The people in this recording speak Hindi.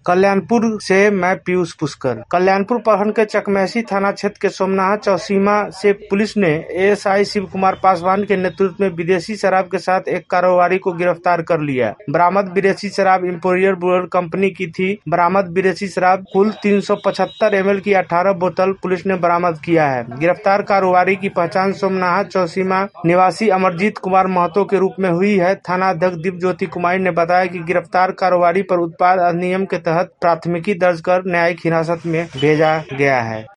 कल्याणपुर से मैं पीयूष पुष्कर। कल्याणपुर प्रखंड के चकमेसी थाना क्षेत्र के सोमनाहा चौसीमा से पुलिस ने एएसआई शिव कुमार पासवान के नेतृत्व में विदेशी शराब के साथ एक कारोबारी को गिरफ्तार कर लिया। बरामद विदेशी शराब इंपोरियर ब्रूअर कंपनी की थी। बरामद विदेशी शराब कुल 375 ml की 18 बोतल पुलिस ने बरामद किया है। गिरफ्तार कारोबारी की पहचान सोमनाहा चौसीमा निवासी अमरजीत कुमार महतो के रूप में हुई है। थाना अध्यक्ष दीप ज्योति कुमारी ने बताया कि गिरफ्तार कारोबारी पर उत्पाद अधिनियम के तहत प्राथमिकी दर्ज कर न्यायिक हिरासत में भेजा गया है।